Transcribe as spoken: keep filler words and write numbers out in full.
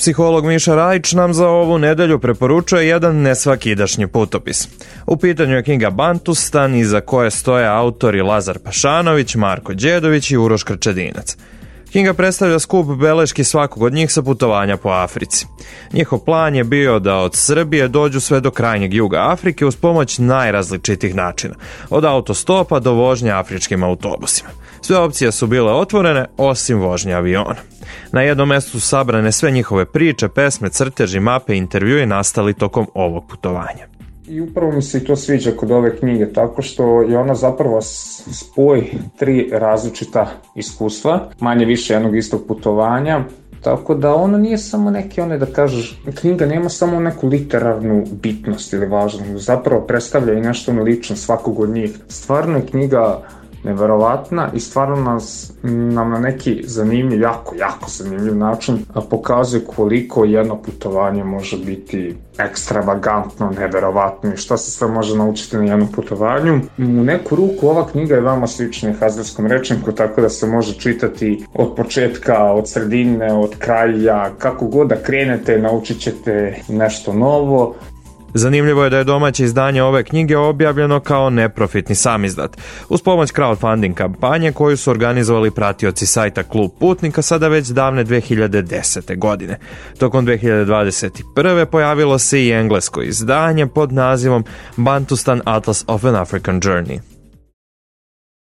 Psiholog Miša Rajić nam za ovu nedelju preporučuje jedan nesvakidašnji putopis. U pitanju je knjiga Bantustan, iza koje stoje autori Lazar Pašanović, Marko Đedović i Uroš Krčedinac. Knjiga predstavlja skup beleški svakog od njih sa putovanja po Africi. Njihov plan je bio da od Srbije dođu sve do krajnjeg juga Afrike uz pomoć najrazličitih načina, od autostopa do vožnje afričkim autobusima. Sve opcije su bile otvorene, osim vožnje aviona. Na jednom mestu su sabrane sve njihove priče, pesme, crteži, mape i intervjui nastali tokom ovog putovanja. I upravo mi se i to sviđa kod ove knjige, tako što je ona zapravo spoj tri različita iskustva, manje više jednog istog putovanja, tako da ona nije samo neki, one da kažeš, knjiga nema samo neku literarnu bitnost ili važnost, zapravo predstavlja i nešto ono lično svakog od njih. Stvarno je knjiga neverovatna i stvarno nas, nam na neki zanimljiv, jako, jako zanimljiv način pokazuje koliko jedno putovanje može biti ekstravagantno, neverovatno i šta se sve može naučiti na jednom putovanju. U neku ruku ova knjiga je veoma slična Hazarskom rečniku, tako da se može čitati od početka, od sredine, od kraja, kako god da krenete, naučit ćete nešto novo. Zanimljivo je da je domaće izdanje ove knjige objavljeno kao neprofitni samizdat, uz pomoć crowdfunding kampanje koju su organizovali pratioci sajta Klub putnika sada već davne dve hiljade desete. godine. Tokom dve hiljade dvadeset prve. pojavilo se i englesko izdanje pod nazivom Bantustan Atlas of an African Journey.